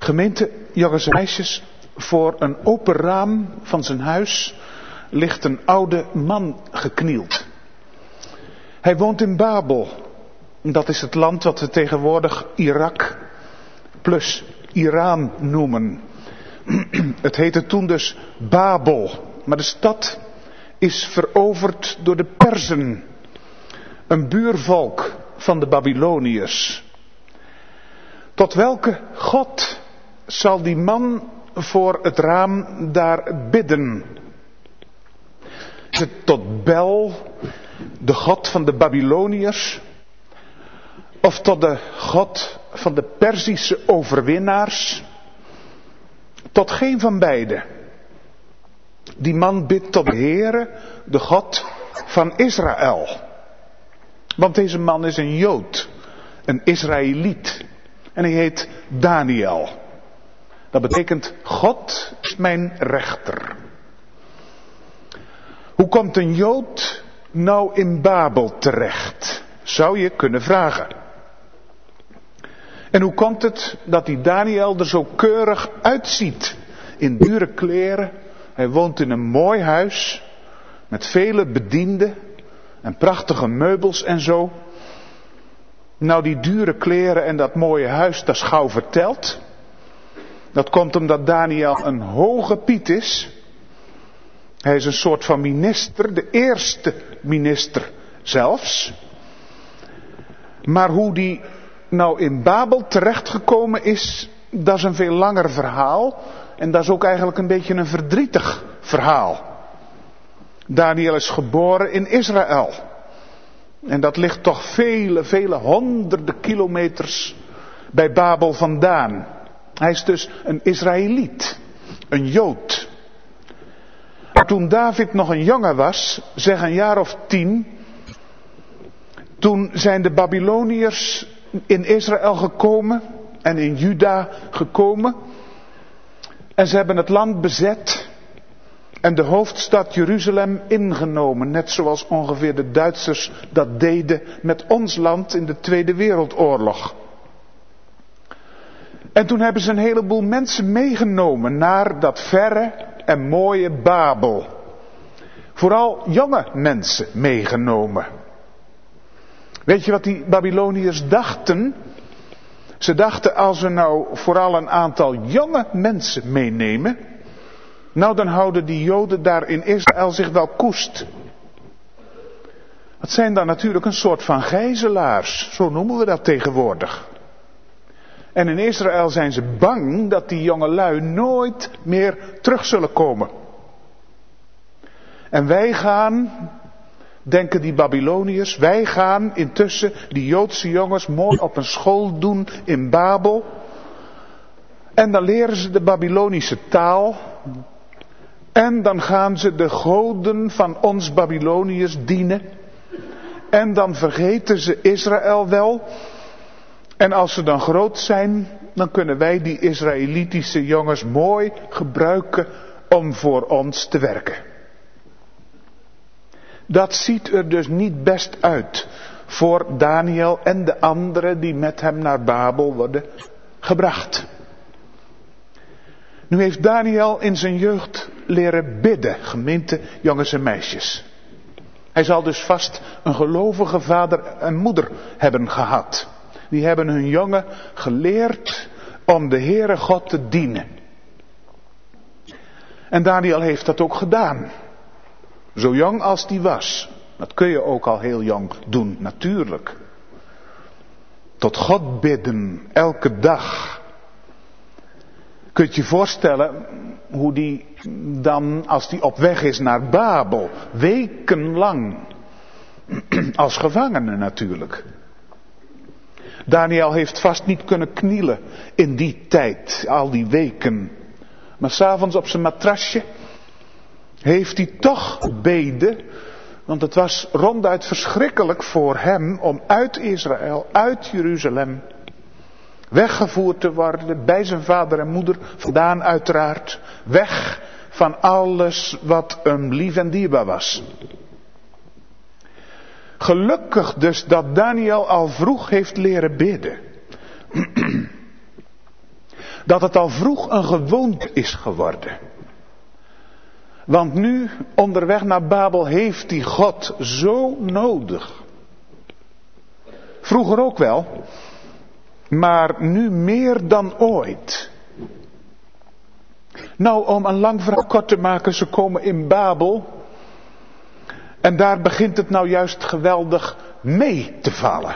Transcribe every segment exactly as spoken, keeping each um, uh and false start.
Gemeente, jongens en meisjes, voor een open raam van zijn huis ligt een oude man geknield. Hij woont in Babel. Dat is het land wat we tegenwoordig Irak plus Iran noemen. Het heette toen dus Babel. Maar de stad is veroverd door de Perzen. Een buurvolk van de Babyloniërs. Tot welke God zal die man voor het raam daar bidden? Is het tot Bel, de God van de Babyloniërs? Of tot de God van de Perzische overwinnaars? Tot geen van beide. Die man bidt tot de Heere, de God van Israël. Want deze man is een Jood, een Israëliet. En hij heet Daniel. Dat betekent, God is mijn rechter. Hoe komt een Jood nou in Babel terecht? Zou je kunnen vragen. En hoe komt het dat die Daniel er zo keurig uitziet? In dure kleren. Hij woont in een mooi huis. Met vele bedienden. En prachtige meubels en zo. Nou, die dure kleren en dat mooie huis, dat is gauw verteld. Dat komt omdat Daniel een hoge piet is. Hij is een soort van minister, de eerste minister zelfs. Maar hoe die nou in Babel terechtgekomen is, dat is een veel langer verhaal. En dat is ook eigenlijk een beetje een verdrietig verhaal. Daniel is geboren in Israël. En dat ligt toch vele, vele honderden kilometers bij Babel vandaan. Hij is dus een Israëliet, een Jood. Maar toen David nog een jongen was, zeg een jaar of tien, toen zijn de Babyloniërs in Israël gekomen en in Juda gekomen. En ze hebben het land bezet en de hoofdstad Jeruzalem ingenomen. Net zoals ongeveer de Duitsers dat deden met ons land in de Tweede Wereldoorlog. En toen hebben ze een heleboel mensen meegenomen naar dat verre en mooie Babel. Vooral jonge mensen meegenomen. Weet je wat die Babyloniërs dachten? Ze dachten, als we nou vooral een aantal jonge mensen meenemen, nou dan houden die Joden daar in Israël zich wel koest. Dat zijn dan natuurlijk een soort van gijzelaars, zo noemen we dat tegenwoordig. En in Israël zijn ze bang dat die jonge lui nooit meer terug zullen komen. En wij gaan, denken die Babyloniërs, wij gaan intussen die Joodse jongens mooi op een school doen in Babel. En dan leren ze de Babylonische taal. En dan gaan ze de goden van ons Babyloniërs dienen. En dan vergeten ze Israël wel. En als ze dan groot zijn, dan kunnen wij die Israëlitische jongens mooi gebruiken om voor ons te werken. Dat ziet er dus niet best uit voor Daniel en de anderen die met hem naar Babel worden gebracht. Nu heeft Daniel in zijn jeugd leren bidden, gemeente jongens en meisjes. Hij zal dus vast een gelovige vader en moeder hebben gehad. Die hebben hun jongen geleerd om de Heere God te dienen. En Daniel heeft dat ook gedaan. Zo jong als die was. Dat kun je ook al heel jong doen, natuurlijk. Tot God bidden, elke dag. Kun je je voorstellen hoe die dan, als die op weg is naar Babel, wekenlang, als gevangene natuurlijk. Daniel heeft vast niet kunnen knielen in die tijd, al die weken. Maar 's avonds op zijn matrasje heeft hij toch gebeden. Want het was ronduit verschrikkelijk voor hem om uit Israël, uit Jeruzalem, weggevoerd te worden bij zijn vader en moeder vandaan uiteraard. Weg van alles wat hem lief en dierbaar was. Gelukkig dus dat Daniel al vroeg heeft leren bidden. Dat het al vroeg een gewoonte is geworden. Want nu, onderweg naar Babel, heeft hij God zo nodig. Vroeger ook wel, maar nu meer dan ooit. Nou, om een lang verhaal kort te maken, ze komen in Babel. En daar begint het nou juist geweldig mee te vallen.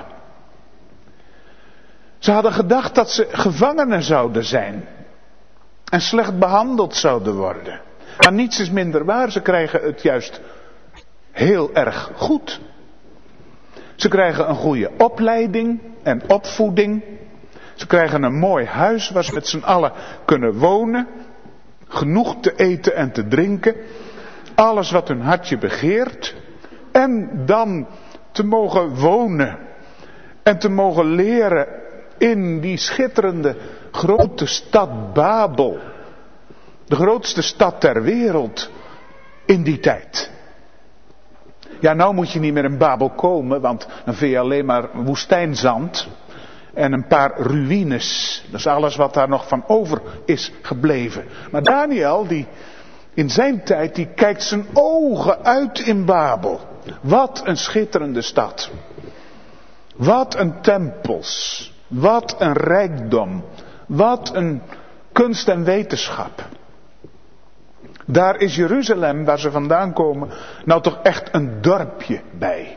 Ze hadden gedacht dat ze gevangenen zouden zijn. En slecht behandeld zouden worden. Maar niets is minder waar, ze krijgen het juist heel erg goed. Ze krijgen een goede opleiding en opvoeding. Ze krijgen een mooi huis waar ze met z'n allen kunnen wonen. Genoeg te eten en te drinken. Alles wat hun hartje begeert. En dan te mogen wonen. En te mogen leren in die schitterende grote stad Babel. De grootste stad ter wereld in die tijd. Ja, nou moet je niet meer in Babel komen, want dan vind je alleen maar woestijnzand en een paar ruïnes. Dat is alles wat daar nog van over is gebleven. Maar Daniel, die in zijn tijd, die kijkt zijn ogen uit in Babel. Wat een schitterende stad. Wat een tempels. Wat een rijkdom. Wat een kunst en wetenschap. Daar is Jeruzalem, waar ze vandaan komen, nou toch echt een dorpje bij.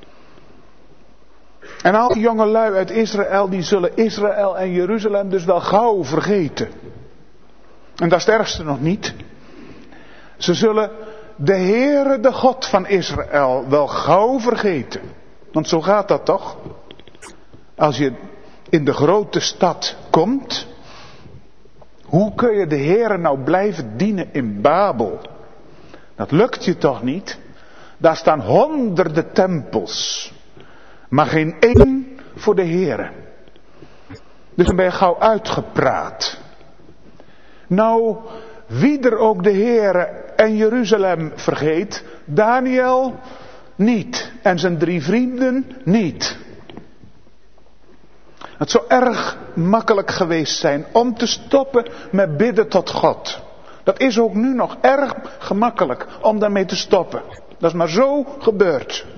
En al die jonge lui uit Israël, die zullen Israël en Jeruzalem dus wel gauw vergeten. En dat is het ergste nog niet. Ze zullen de Heere, de God van Israël, wel gauw vergeten. Want zo gaat dat toch? Als je in de grote stad komt, hoe kun je de Heere nou blijven dienen in Babel? Dat lukt je toch niet? Daar staan honderden tempels, maar geen één voor de Heere. Dus dan ben je gauw uitgepraat. Nou, wie er ook de Heere en Jeruzalem vergeet, Daniel niet en zijn drie vrienden niet. Het zou erg makkelijk geweest zijn om te stoppen met bidden tot God. Dat is ook nu nog erg gemakkelijk om daarmee te stoppen. Dat is maar zo gebeurd.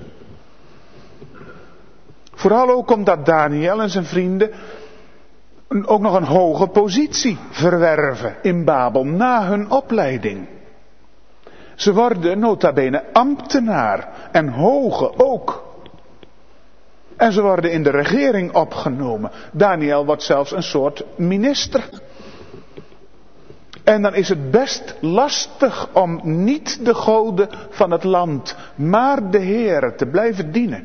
Vooral ook omdat Daniel en zijn vrienden ook nog een hoge positie verwerven in Babel na hun opleiding. Ze worden nota bene ambtenaar en hoge ook. En ze worden in de regering opgenomen. Daniel wordt zelfs een soort minister. En dan is het best lastig om niet de goden van het land, maar de Heere te blijven dienen.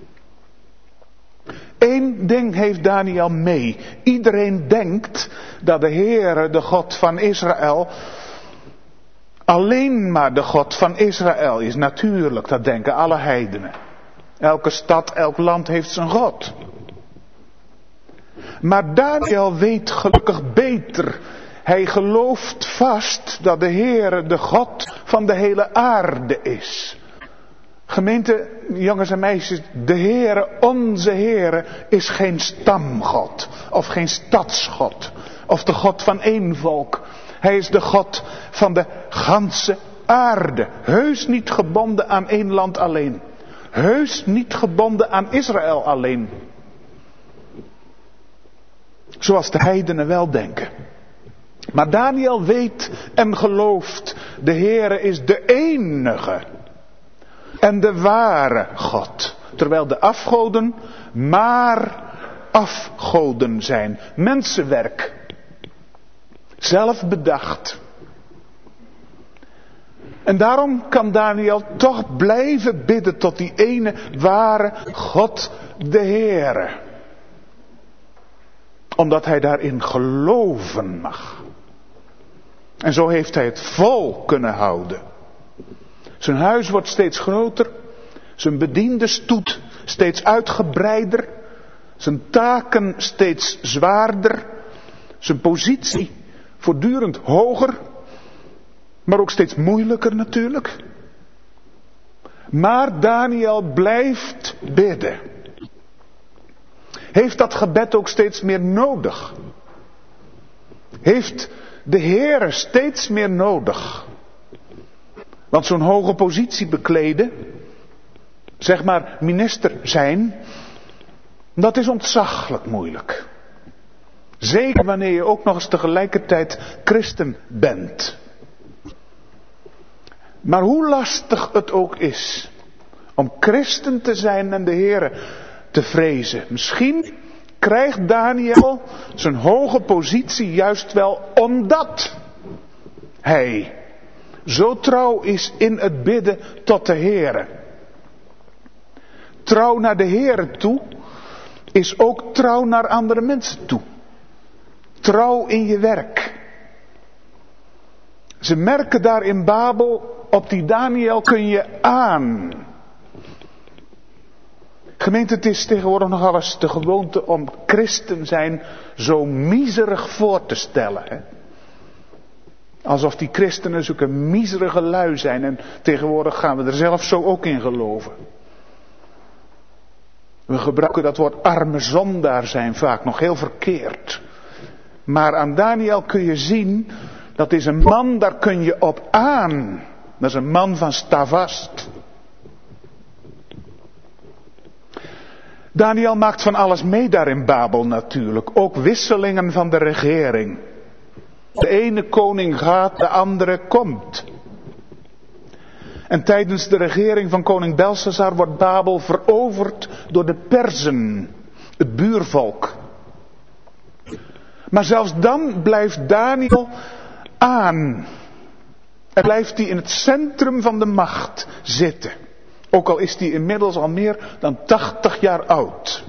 Eén ding heeft Daniel mee. Iedereen denkt dat de Heere, de God van Israël, alleen maar de God van Israël is. Natuurlijk, dat denken alle heidenen. Elke stad, elk land heeft zijn God. Maar Daniel weet gelukkig beter. Hij gelooft vast dat de Heere de God van de hele aarde is. Gemeente, jongens en meisjes, de Heere, onze Heere, is geen stamgod. Of geen stadsgod. Of de God van één volk. Hij is de God van de ganse aarde. Heus niet gebonden aan één land alleen. Heus niet gebonden aan Israël alleen. Zoals de heidenen wel denken. Maar Daniel weet en gelooft, de Heere is de enige en de ware God. Terwijl de afgoden maar afgoden zijn. Mensenwerk. Zelf bedacht. En daarom kan Daniel toch blijven bidden tot die ene ware God, de Heere. Omdat hij daarin geloven mag. En zo heeft hij het vol kunnen houden. Zijn huis wordt steeds groter. Zijn bediendenstoet steeds uitgebreider. Zijn taken steeds zwaarder. Zijn positie voortdurend hoger. Maar ook steeds moeilijker natuurlijk. Maar Daniel blijft bidden. Heeft dat gebed ook steeds meer nodig. heeft de Heere steeds meer nodig. Want zo'n hoge positie bekleden, zeg maar minister zijn, dat is ontzaglijk moeilijk. Zeker wanneer je ook nog eens tegelijkertijd christen bent. Maar hoe lastig het ook is om christen te zijn en de Heere te vrezen. Misschien krijgt Daniel zijn hoge positie juist wel omdat hij zo trouw is in het bidden tot de Heere. Trouw naar de Heere toe is ook trouw naar andere mensen toe. Trouw in je werk. Ze merken daar in Babel, op die Daniel kun je aan. Gemeente, het is tegenwoordig nogal eens de gewoonte om christen zijn zo miserig voor te stellen. Hè? Alsof die christenen zulke miserige lui zijn. En tegenwoordig gaan we er zelf zo ook in geloven. We gebruiken dat woord arme zondaar zijn vaak nog heel verkeerd. Maar aan Daniel kun je zien, dat is een man, daar kun je op aan. Dat is een man van stavast. Daniel maakt van alles mee daar in Babel natuurlijk. Ook wisselingen van de regering. De ene koning gaat, de andere komt. En tijdens de regering van koning Belshazzar wordt Babel veroverd door de Perzen, het buurvolk. Maar zelfs dan blijft Daniel aan. En blijft hij in het centrum van de macht zitten. Ook al is hij inmiddels al meer dan tachtig jaar oud.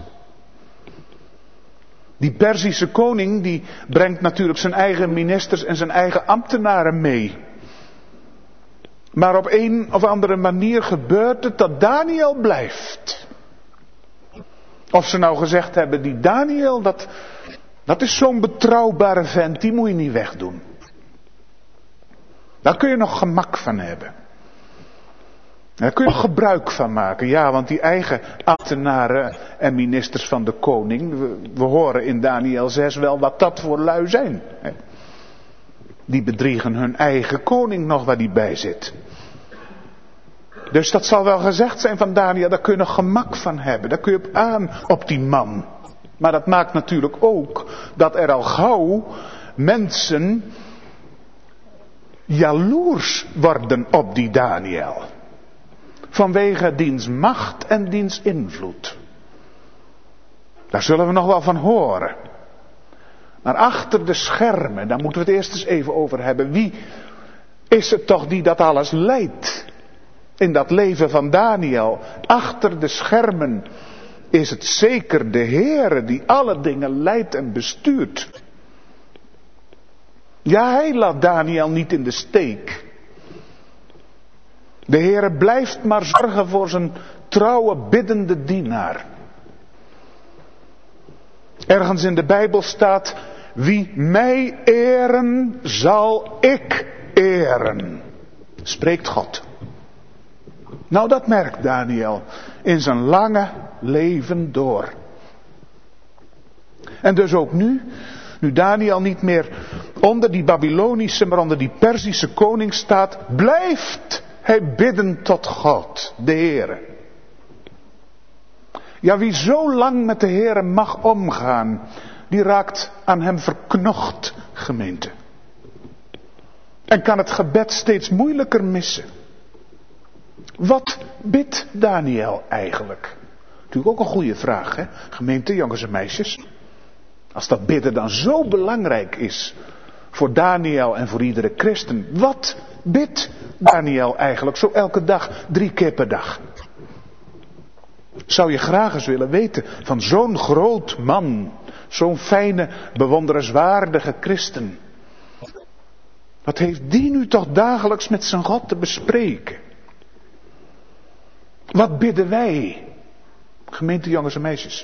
Die Perzische koning die brengt natuurlijk zijn eigen ministers en zijn eigen ambtenaren mee. Maar op een of andere manier gebeurt het dat Daniel blijft. Of ze nou gezegd hebben, die Daniel, dat, dat is zo'n betrouwbare vent, die moet je niet wegdoen. Daar kun je nog gemak van hebben. Daar kun je nog gebruik van maken. Ja, want die eigen ambtenaren en ministers van de koning, we, we horen in Daniel zes wel wat dat voor lui zijn. Hè. Die bedriegen hun eigen koning nog waar die bij zit. Dus dat zal wel gezegd zijn van Daniel, daar kun je nog gemak van hebben. Daar kun je op aan op die man. Maar dat maakt natuurlijk ook dat er al gauw mensen jaloers worden op die Daniel. Vanwege diens macht en diens invloed. Daar zullen we nog wel van horen. Maar achter de schermen, daar moeten we het eerst eens even over hebben. Wie is het toch die dat alles leidt? In dat leven van Daniel. Achter de schermen is het zeker de Heere die alle dingen leidt en bestuurt. Ja, hij laat Daniel niet in de steek. De Heere blijft maar zorgen voor zijn trouwe biddende dienaar. Ergens in de Bijbel staat, wie mij eren, zal ik eren. Spreekt God. Nou, dat merkt Daniel in zijn lange leven door. En dus ook nu, nu Daniel niet meer onder die Babylonische, maar onder die Perzische koning staat, blijft hij bidden tot God, de Heere. Ja, wie zo lang met de Heere mag omgaan, die raakt aan hem verknocht, gemeente. En kan het gebed steeds moeilijker missen. Wat bidt Daniel eigenlijk? Natuurlijk ook een goede vraag, hè? Gemeente, jongens en meisjes. Als dat bidden dan zo belangrijk is voor Daniel en voor iedere christen. Wat bidt Daniel eigenlijk zo elke dag, drie keer per dag? Zou je graag eens willen weten van zo'n groot man, zo'n fijne, bewonderenswaardige christen. Wat heeft die nu toch dagelijks met zijn God te bespreken? Wat bidden wij, gemeente jongens en meisjes?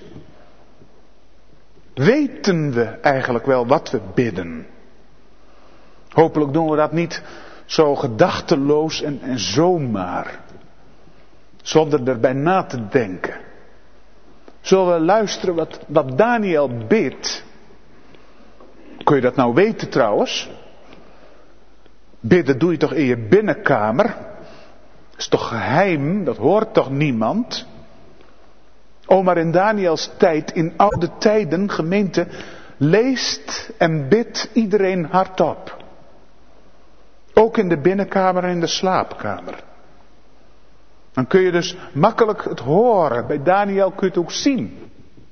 Weten we eigenlijk wel wat we bidden? Hopelijk doen we dat niet zo gedachteloos en, en zomaar. Zonder erbij na te denken. Zullen we luisteren wat, wat Daniel bidt? Kun je dat nou weten trouwens? Bidden doe je toch in je binnenkamer? Dat is toch geheim? Dat hoort toch niemand? O, maar in Daniels tijd, in oude tijden, gemeente, leest en bidt iedereen hardop. Ook in de binnenkamer en in de slaapkamer. Dan kun je dus makkelijk het horen. Bij Daniel kun je het ook zien.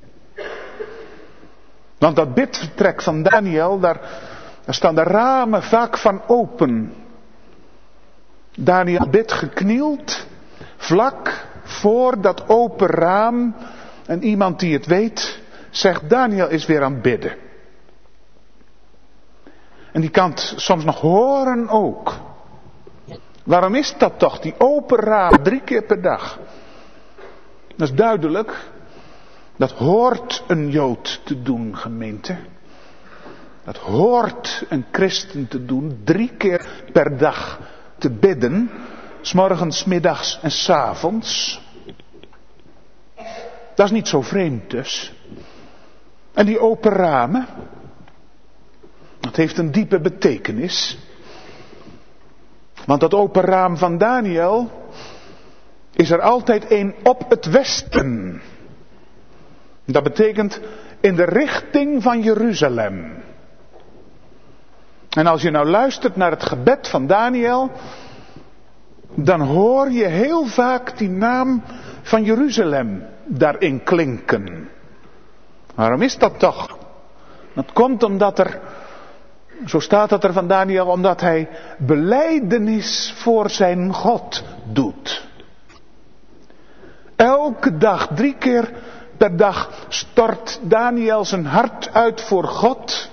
Want dat bidvertrek van Daniel, daar, daar staan de ramen vaak van open. Daniel bidt geknield, vlak voor dat open raam. En iemand die het weet, zegt Daniel is weer aan het bidden. En die kan het soms nog horen ook. Waarom is dat toch, die open raam, drie keer per dag? Dat is duidelijk. Dat hoort een Jood te doen, gemeente. Dat hoort een christen te doen, drie keer per dag te bidden. 's morgens, 's middags en 's avonds. Dat is niet zo vreemd dus. En die open ramen, dat heeft een diepe betekenis. Want dat open raam van Daniel is er altijd een op het westen. Dat betekent in de richting van Jeruzalem. En als je nou luistert naar het gebed van Daniel, dan hoor je heel vaak die naam van Jeruzalem daarin klinken. Waarom is dat toch? Dat komt omdat er, zo staat het er van Daniel, omdat hij belijdenis voor zijn God doet. Elke dag, drie keer per dag, stort Daniel zijn hart uit voor God.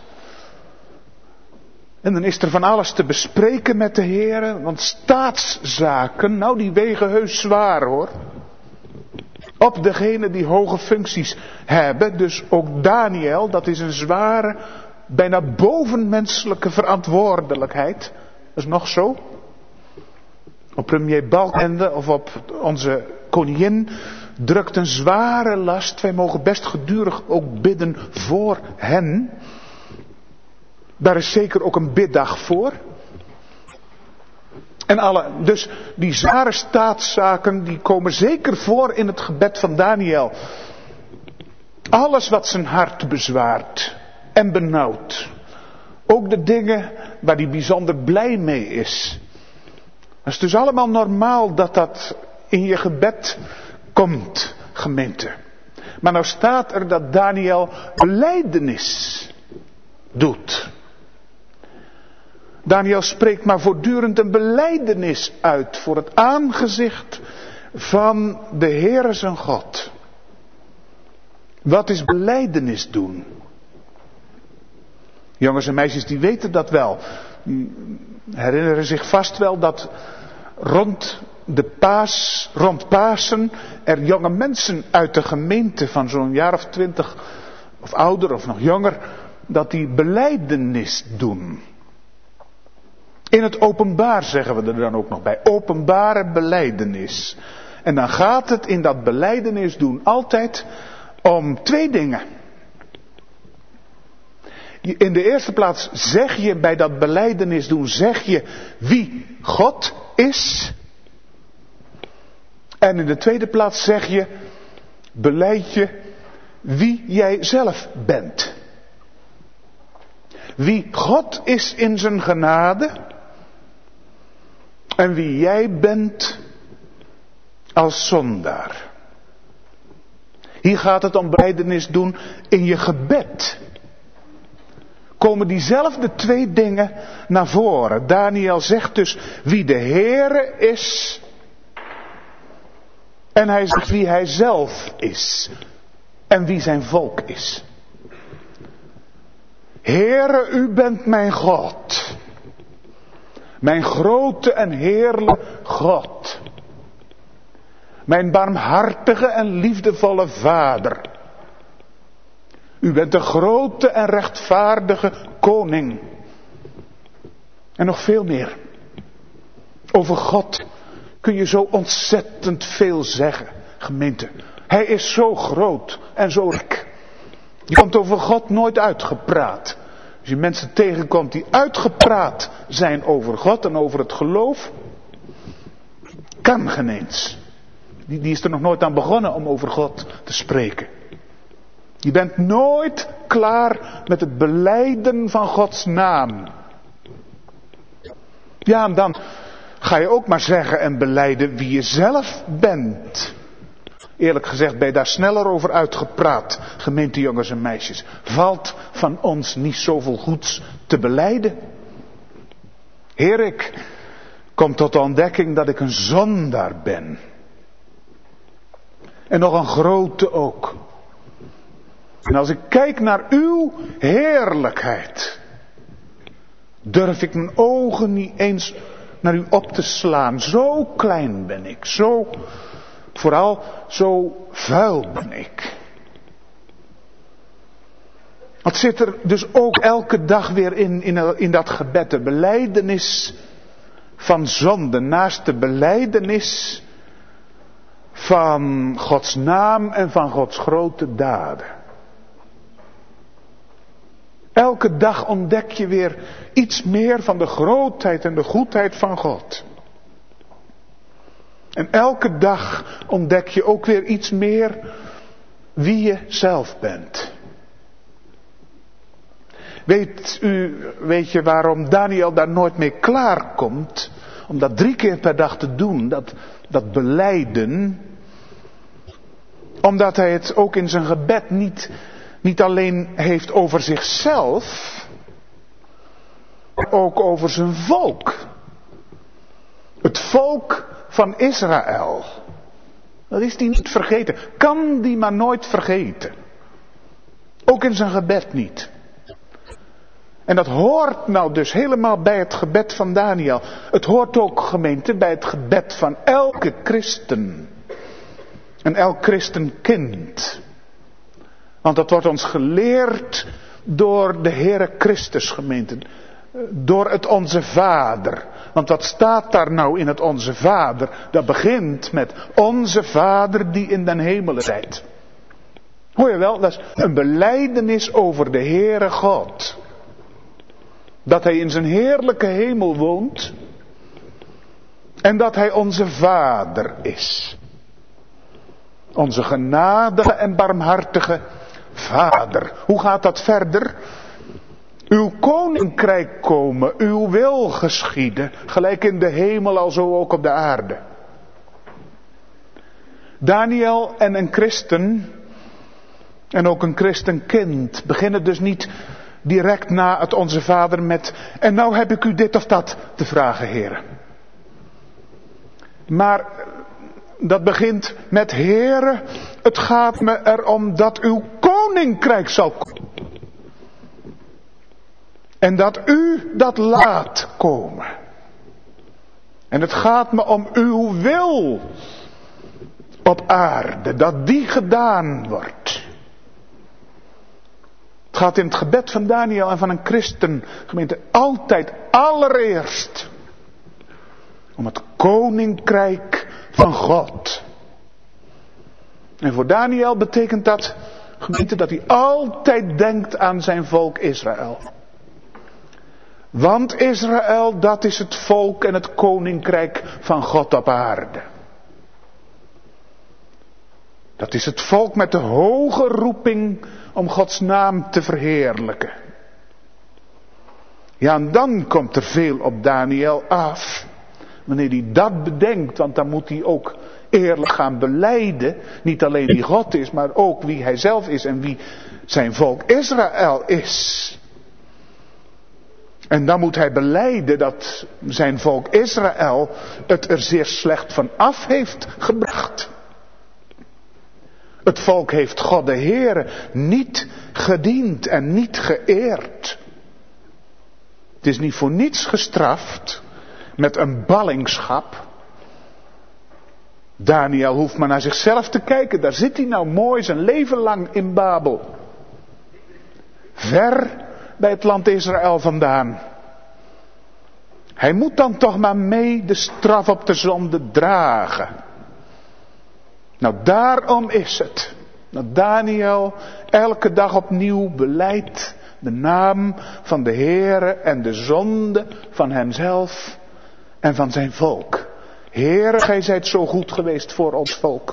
En dan is er van alles te bespreken met de Heere, want staatszaken, nou die wegen heus zwaar hoor. Op degenen die hoge functies hebben, dus ook Daniel, dat is een zware, bijna bovenmenselijke verantwoordelijkheid. Dat is nog zo. Op premier Balkenende of op onze koningin drukt een zware last. Wij mogen best gedurig ook bidden voor hen. Daar is zeker ook een biddag voor. En alle, dus die zware staatszaken, die komen zeker voor in het gebed van Daniel. Alles wat zijn hart bezwaart en benauwt. Ook de dingen waar hij bijzonder blij mee is. Het is dus allemaal normaal dat dat in je gebed komt, gemeente. Maar nou staat er dat Daniel belijdenis doet. Daniel spreekt maar voortdurend een belijdenis uit voor het aangezicht van de Heere zijn God. Wat is belijdenis doen? Jongens en meisjes die weten dat wel. Die herinneren zich vast wel dat rond de paas, rond Pasen er jonge mensen uit de gemeente van zo'n jaar of twintig of ouder of nog jonger, dat die belijdenis doen. In het openbaar zeggen we er dan ook nog bij. Openbare belijdenis. En dan gaat het in dat belijdenis doen altijd om twee dingen. In de eerste plaats zeg je bij dat belijdenis doen, zeg je wie God is. En in de tweede plaats zeg je, belijd je wie jij zelf bent. Wie God is in zijn genade. En wie jij bent als zondaar. Hier gaat het om belijdenis doen in je gebed. Komen diezelfde twee dingen naar voren. Daniel zegt dus wie de Heere is. En hij zegt wie hij zelf is. En wie zijn volk is. Heere, u bent mijn God. Mijn grote en heerlijke God. Mijn barmhartige en liefdevolle Vader. U bent de grote en rechtvaardige koning. En nog veel meer. Over God kun je zo ontzettend veel zeggen, gemeente. Hij is zo groot en zo rijk. Je komt over God nooit uitgepraat. Als je mensen tegenkomt die uitgepraat zijn over God en over het geloof, kan geen eens. Die, die is er nog nooit aan begonnen om over God te spreken. Je bent nooit klaar met het belijden van Gods naam. Ja, en dan ga je ook maar zeggen en belijden wie je zelf bent. Eerlijk gezegd ben je daar sneller over uitgepraat, gemeentejongens en meisjes. Valt van ons niet zoveel goeds te belijden? Heer, ik kom tot de ontdekking dat ik een zondaar ben. En nog een grote ook. En als ik kijk naar uw heerlijkheid, durf ik mijn ogen niet eens naar u op te slaan. Zo klein ben ik, zo, vooral zo vuil ben ik. Wat zit er dus ook elke dag weer in, in, in dat gebed, de belijdenis van zonde, naast de belijdenis van Gods naam en van Gods grote daden. Elke dag ontdek je weer iets meer van de grootheid en de goedheid van God. En elke dag ontdek je ook weer iets meer wie je zelf bent. Weet u, weet je waarom Daniel daar nooit mee klaarkomt? Om dat drie keer per dag te doen, dat, dat belijden. Omdat hij het ook in zijn gebed niet, niet alleen heeft over zichzelf, maar ook over zijn volk. Het volk van Israël. Dat is hij niet vergeten. Kan die maar nooit vergeten. Ook in zijn gebed niet. En dat hoort nou dus helemaal bij het gebed van Daniel. Het hoort ook, gemeente, bij het gebed van elke christen. En elk christenkind. Want dat wordt ons geleerd door de Heere Christus, gemeente. Door het Onze Vader. Want wat staat daar nou in het Onze Vader? Dat begint met Onze Vader die in den hemelen zijt. Hoor je wel? Dat is een belijdenis over de Heere God. Dat Hij in zijn heerlijke hemel woont. En dat Hij onze Vader is. Onze genadige en barmhartige Vader. Hoe gaat dat verder? Uw koninkrijk komen, uw wil geschieden, gelijk in de hemel alzo ook op de aarde. Daniel en een christen, en ook een christenkind, beginnen dus niet direct na het Onze Vader met, en nou heb ik u dit of dat te vragen, Heere. Maar dat begint met, Heere, het gaat me erom dat uw koninkrijk zal komen. En dat u dat laat komen. En het gaat me om uw wil op aarde, dat die gedaan wordt. Het gaat in het gebed van Daniel en van een christengemeente altijd allereerst om het koninkrijk van God. En voor Daniel betekent dat, gemeente, dat hij altijd denkt aan zijn volk Israël. Want Israël, dat is het volk en het koninkrijk van God op aarde. Dat is het volk met de hoge roeping om Gods naam te verheerlijken. Ja, en dan komt er veel op Daniel af. Wanneer hij dat bedenkt, want dan moet hij ook eerlijk gaan belijden. Niet alleen wie God is, maar ook wie hij zelf is en wie zijn volk Israël is. En dan moet hij belijden dat zijn volk Israël het er zeer slecht van af heeft gebracht. Het volk heeft God de Heere niet gediend en niet geëerd. Het is niet voor niets gestraft met een ballingschap. Daniel hoeft maar naar zichzelf te kijken. Daar zit hij nou mooi zijn leven lang in Babel. Ver bij het land Israël vandaan. Hij moet dan toch maar mee de straf op de zonde dragen. Nou, daarom is het dat Daniel elke dag opnieuw belijdt De naam van de Heere en de zonde van hemzelf en van zijn volk. Heere, gij zijt zo goed geweest voor ons volk.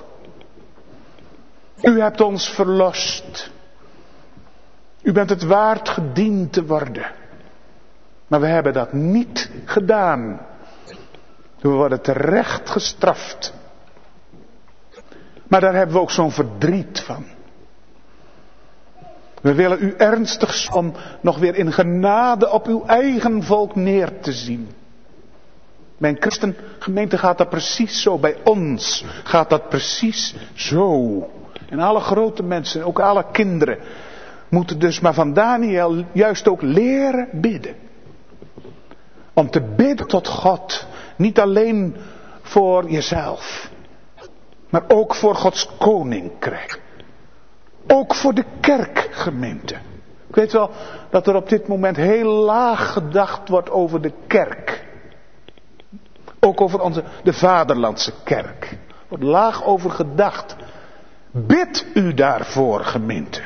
U hebt ons verlost. U bent het waard gediend te worden. Maar we hebben dat niet gedaan. We worden terecht gestraft. Maar daar hebben we ook zo'n verdriet van. We willen u ernstig om nog weer in genade op uw eigen volk neer te zien. Mijn christengemeente gaat dat precies zo. Bij ons gaat dat precies zo. En alle grote mensen, ook alle kinderen, moeten dus maar van Daniel juist ook leren bidden. Om te bidden tot God. Niet alleen voor jezelf. Maar ook voor Gods koninkrijk. Ook voor de kerkgemeente. Ik weet wel dat er op dit moment heel laag gedacht wordt over de kerk. Ook over onze, de vaderlandse kerk. Er wordt laag over gedacht. Bid u daarvoor, gemeente.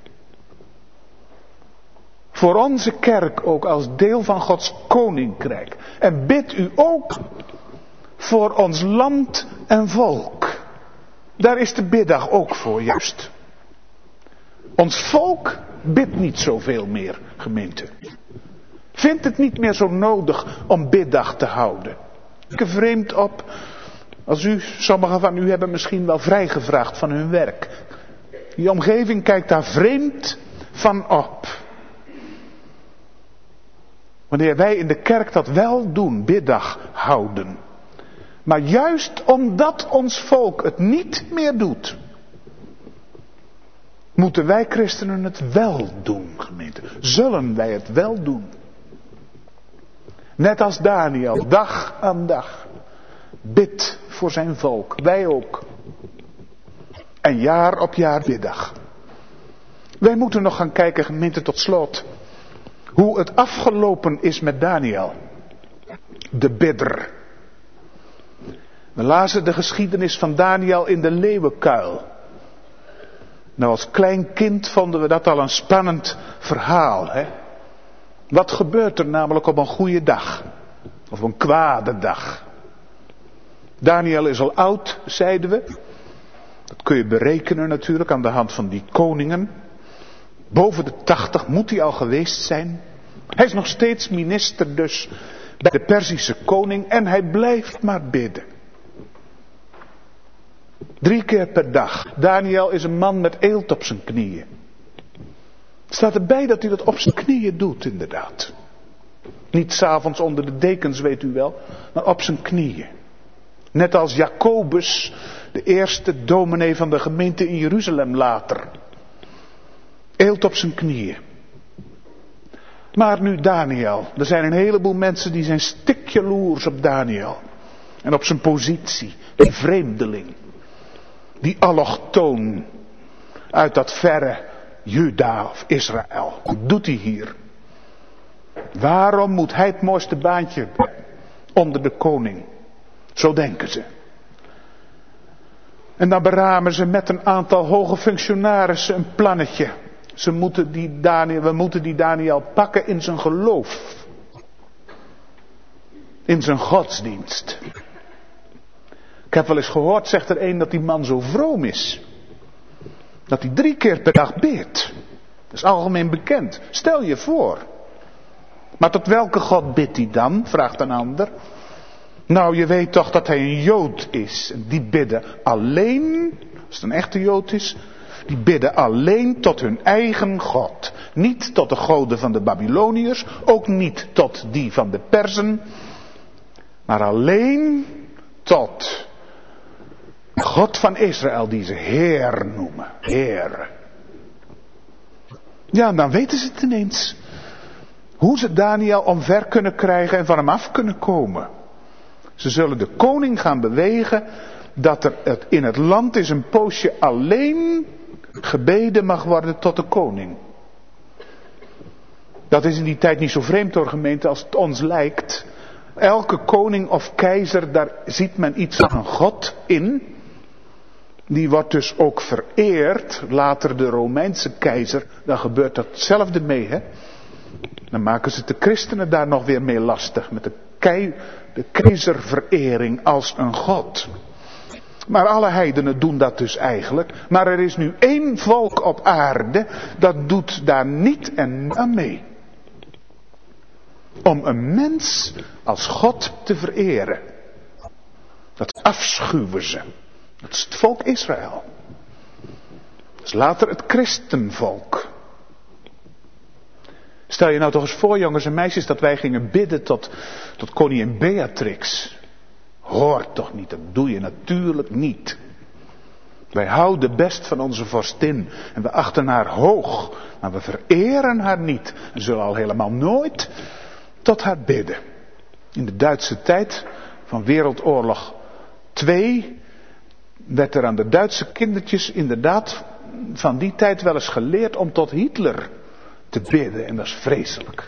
Voor onze kerk ook als deel van Gods koninkrijk. En bid u ook voor ons land en volk. Daar is de biddag ook voor, juist. Ons volk bidt niet zoveel meer, gemeente. Vindt het niet meer zo nodig om biddag te houden. Ik er vreemd op, als u, sommigen van u hebben misschien wel vrijgevraagd van hun werk. Die omgeving kijkt daar vreemd van op. Wanneer wij in de kerk dat wel doen, biddag houden. Maar juist omdat ons volk het niet meer doet, moeten wij christenen het wel doen, gemeente. Zullen wij het wel doen. Net als Daniel, dag aan dag. Bid voor zijn volk, wij ook. En jaar op jaar biddag. Wij moeten nog gaan kijken, gemeente, tot slot, hoe het afgelopen is met Daniel. De bidder. We lazen de geschiedenis van Daniel in de leeuwenkuil. Nou, als klein kind vonden we dat al een spannend verhaal, hè? Wat gebeurt er namelijk op een goede dag? Of een kwade dag? Daniel is al oud, zeiden we. Dat kun je berekenen natuurlijk aan de hand van die koningen. Boven de tachtig moet hij al geweest zijn. Hij is nog steeds minister dus bij de Perzische koning. En hij blijft maar bidden. Drie keer per dag. Daniel is een man met eelt op zijn knieën. Er staat erbij dat hij dat op zijn knieën doet, inderdaad. Niet 's avonds onder de dekens, weet u wel, maar op zijn knieën. Net als Jacobus, de eerste dominee van de gemeente in Jeruzalem later. Eelt op zijn knieën. Maar nu Daniel. Er zijn een heleboel mensen die zijn stikjaloers op Daniel. En op zijn positie. Die vreemdeling. Die allochtoon. Uit dat verre Juda of Israël. Wat doet hij hier? Waarom moet hij het mooiste baantje onder de koning? Zo denken ze. En dan beramen ze met een aantal hoge functionarissen een plannetje. Ze moeten die Daniel, we moeten die Daniel pakken in zijn geloof. In zijn godsdienst. Ik heb wel eens gehoord, zegt er een, dat die man zo vroom is. Dat hij drie keer per dag bidt. Dat is algemeen bekend. Stel je voor. Maar tot welke God bidt hij dan? Vraagt een ander. Nou, je weet toch dat hij een Jood is. En die bidden alleen, als het een echte Jood is, die bidden alleen tot hun eigen God. Niet tot de goden van de Babyloniërs, ook niet tot die van de Perzen, maar alleen tot God van Israël, die ze Heer noemen. Heer. Ja, dan weten ze het ineens. Hoe ze Daniel omver kunnen krijgen en van hem af kunnen komen. Ze zullen de koning gaan bewegen dat er het in het land is een poosje alleen gebeden mag worden tot de koning. Dat is in die tijd niet zo vreemd door, gemeente, als het ons lijkt. Elke koning of keizer, daar ziet men iets van een God in. Die wordt dus ook vereerd, later de Romeinse keizer, dan gebeurt datzelfde mee, hè. Dan maken ze de christenen daar nog weer mee lastig, met de, kei, de keizerverering als een god. Maar alle heidenen doen dat dus eigenlijk. Maar er is nu één volk op aarde, dat doet daar niet en aan mee. Om een mens als God te vereren. Dat afschuwen ze. Dat is het volk Israël. Dat is later het christenvolk. Stel je nou toch eens voor, jongens en meisjes, dat wij gingen bidden tot, tot koningin Beatrix. Hoort toch niet, dat doe je natuurlijk niet. Wij houden best van onze vorstin en we achten haar hoog, maar we vereren haar niet. En zullen al helemaal nooit tot haar bidden. In de Duitse tijd van Wereldoorlog twee werd er aan de Duitse kindertjes inderdaad van die tijd wel eens geleerd om tot Hitler te bidden. En dat is vreselijk.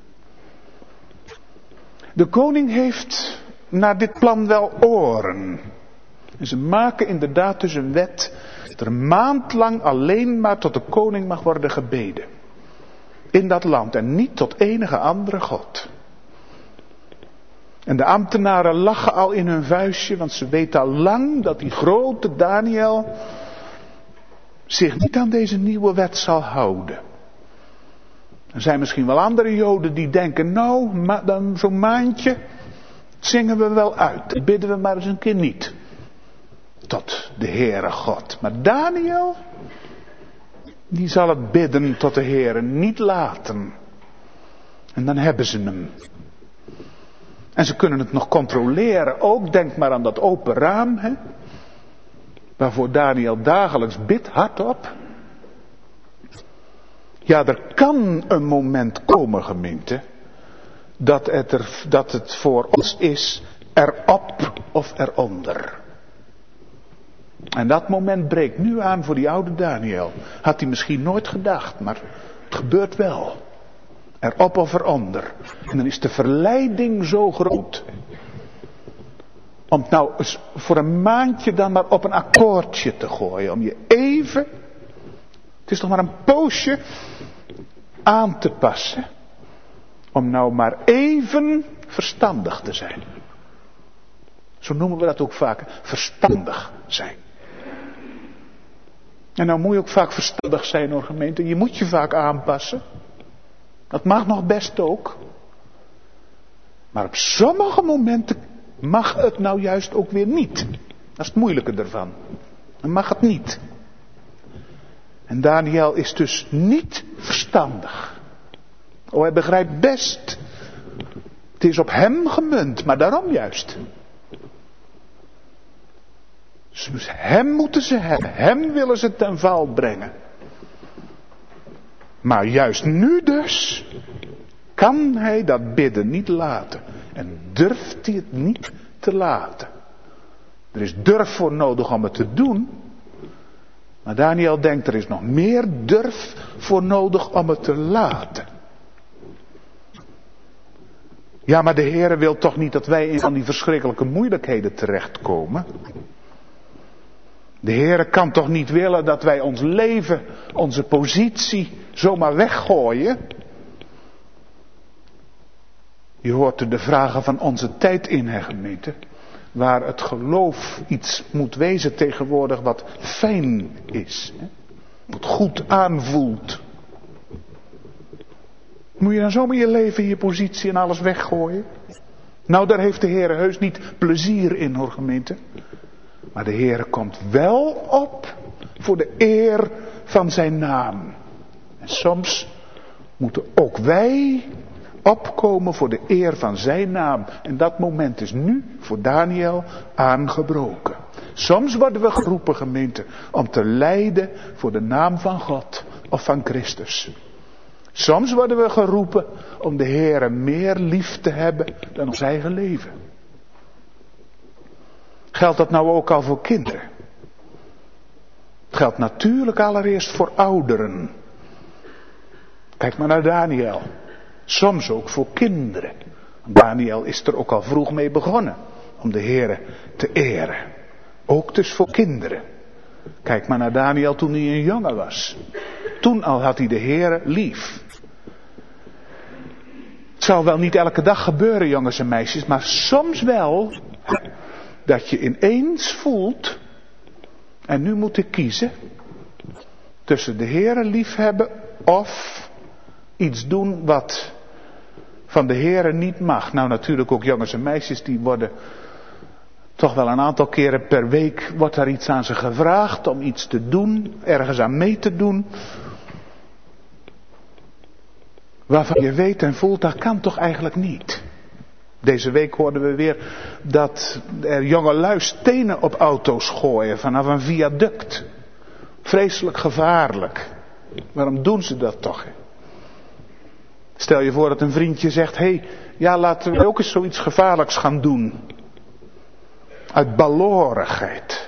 De koning heeft naar dit plan wel oren. En ze maken inderdaad dus een wet dat er een maand lang alleen maar tot de koning mag worden gebeden. In dat land en niet tot enige andere god. En de ambtenaren lachen al in hun vuistje, want ze weten al lang dat die grote Daniel zich niet aan deze nieuwe wet zal houden. Er zijn misschien wel andere Joden die denken, nou, ma- dan zo'n maandje zingen we wel uit. Dan bidden we maar eens een keer niet tot de Heere God. Maar Daniel, die zal het bidden tot de Heere niet laten. En dan hebben ze hem. En ze kunnen het nog controleren ook. Denk maar aan dat open raam, hè, waarvoor Daniel dagelijks bidt, hardop. Ja, er kan een moment komen, gemeente, dat het, er, dat het voor ons is erop of eronder. En dat moment breekt nu aan voor die oude Daniel. Had hij misschien nooit gedacht, maar het gebeurt wel. Erop of eronder. En dan is de verleiding zo groot. Om nou eens voor een maandje dan maar op een akkoordje te gooien. Om je even, het is toch maar een poosje, aan te passen. Om nou maar even verstandig te zijn. Zo noemen we dat ook vaak. Verstandig zijn. En nou moet je ook vaak verstandig zijn hoor gemeente. Je moet je vaak aanpassen. Dat mag nog best ook. Maar op sommige momenten mag het nou juist ook weer niet. Dat is het moeilijke ervan. Dan mag het niet. En Daniel is dus niet verstandig. Oh, hij begrijpt best. Het is op hem gemunt, maar daarom juist. Dus hem moeten ze hebben. Hem willen ze ten val brengen. Maar juist nu dus kan hij dat bidden niet laten. En durft hij het niet te laten. Er is durf voor nodig om het te doen. Maar Daniel denkt er is nog meer durf voor nodig om het te laten. Ja, maar de Heere wil toch niet dat wij in van die verschrikkelijke moeilijkheden terechtkomen. De Heere kan toch niet willen dat wij ons leven, onze positie zomaar weggooien. Je hoort er de vragen van onze tijd in, hè gemeente. Waar het geloof iets moet wezen tegenwoordig wat fijn is. Hè? Wat goed aanvoelt. Moet je dan zomaar je leven, je positie en alles weggooien? Nou, daar heeft de Heere heus niet plezier in hoor gemeente. Maar de Heere komt wel op voor de eer van zijn naam. En soms moeten ook wij opkomen voor de eer van zijn naam. En dat moment is nu voor Daniel aangebroken. Soms worden we geroepen, gemeente, om te lijden voor de naam van God of van Christus. Soms worden we geroepen om de Heere meer lief te hebben dan ons eigen leven. Geldt dat nou ook al voor kinderen? Het geldt natuurlijk allereerst voor ouderen. Kijk maar naar Daniel. Soms ook voor kinderen. Daniel is er ook al vroeg mee begonnen. Om de Heere te eren. Ook dus voor kinderen. Kijk maar naar Daniel toen hij een jongen was. Toen al had hij de Heere lief. Het zal wel niet elke dag gebeuren, jongens en meisjes, maar soms wel dat je ineens voelt, en nu moet ik kiezen, tussen de Heere liefhebben of iets doen wat van de Heere niet mag. Nou, natuurlijk ook jongens en meisjes, die worden toch wel een aantal keren per week, wordt daar iets aan ze gevraagd om iets te doen, ergens aan mee te doen. Waarvan je weet en voelt, dat kan toch eigenlijk niet. Deze week hoorden we weer dat er jongelui stenen op auto's gooien vanaf een viaduct. Vreselijk gevaarlijk. Waarom doen ze dat toch? Stel je voor dat een vriendje zegt, hé, hey, ja, laten we ook eens zoiets gevaarlijks gaan doen. Uit balorigheid.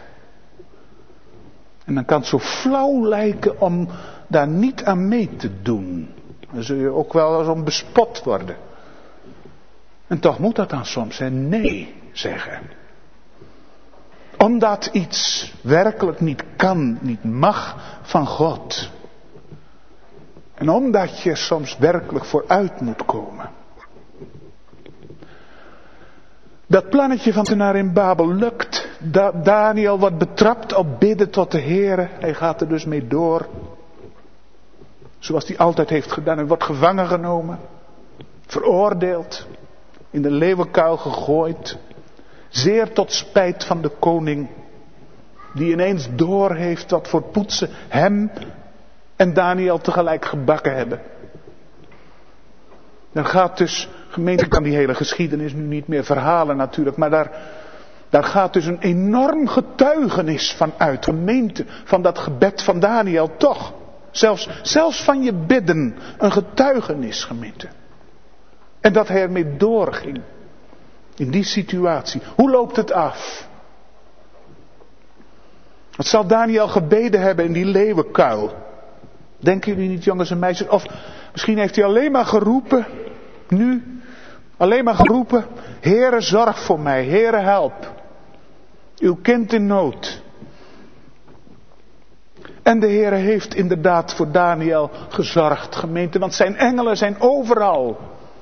En dan kan het zo flauw lijken om daar niet aan mee te doen. Dan zul je ook wel eens om bespot worden. En toch moet dat dan soms een nee zeggen. Omdat iets werkelijk niet kan, niet mag van God. En omdat je soms werkelijk vooruit moet komen. Dat plannetje van tenaar in Babel lukt. Da- Daniel wordt betrapt op bidden tot de Heere. Hij gaat er dus mee door. Zoals hij altijd heeft gedaan. Hij wordt gevangen genomen. Veroordeeld. In de leeuwenkuil gegooid. Zeer tot spijt van de koning. Die ineens doorheeft wat voor poetsen hem en Daniel tegelijk gebakken hebben. Dan gaat dus, gemeente kan die hele geschiedenis nu niet meer verhalen natuurlijk. Maar daar, daar gaat dus een enorm getuigenis van uit. Gemeente van dat gebed van Daniel toch. Zelfs, zelfs van je bidden een getuigenis, gemeente. En dat hij ermee doorging. In die situatie. Hoe loopt het af? Wat zal Daniel gebeden hebben in die leeuwenkuil? Denken jullie niet, jongens en meisjes? Of misschien heeft hij alleen maar geroepen. Nu. Alleen maar geroepen. Heere, zorg voor mij. Heere, help. Uw kind in nood. En de Heere heeft inderdaad voor Daniel gezorgd, gemeente. Want zijn engelen zijn overal.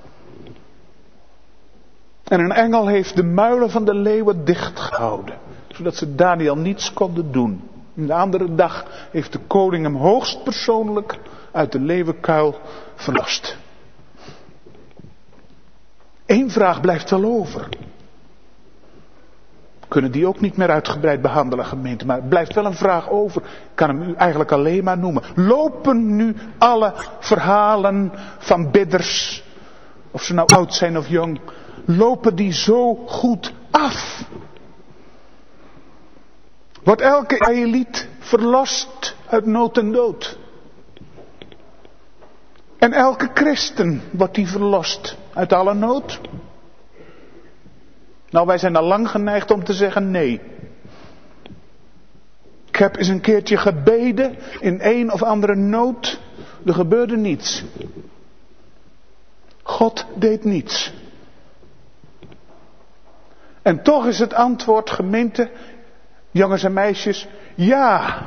En een engel heeft de muilen van de leeuwen dichtgehouden. Zodat ze Daniel niets konden doen. En de andere dag heeft de koning hem hoogstpersoonlijk uit de leeuwenkuil verlost. Eén vraag blijft wel over. We kunnen die ook niet meer uitgebreid behandelen, gemeente. Maar het blijft wel een vraag over. Ik kan hem u eigenlijk alleen maar noemen. Lopen nu alle verhalen van bidders, of ze nou oud zijn of jong, lopen die zo goed af? Wordt elke Israëliet verlost uit nood en dood? En elke christen wordt die verlost uit alle nood? Nou, wij zijn al lang geneigd om te zeggen nee. Ik heb eens een keertje gebeden in een of andere nood. Er gebeurde niets. God deed niets. En toch is het antwoord, gemeente, jongens en meisjes, ja.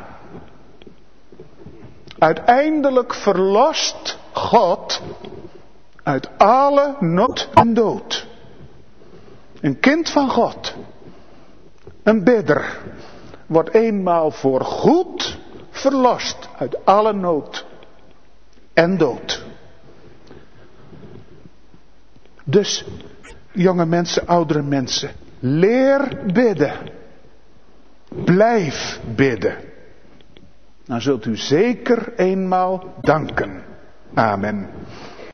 Uiteindelijk verlost God uit alle nood en dood. Een kind van God, een bidder, wordt eenmaal voor goed verlost uit alle nood en dood. Dus, jonge mensen, oudere mensen, leer bidden. Blijf bidden. Dan zult u zeker eenmaal danken. Amen.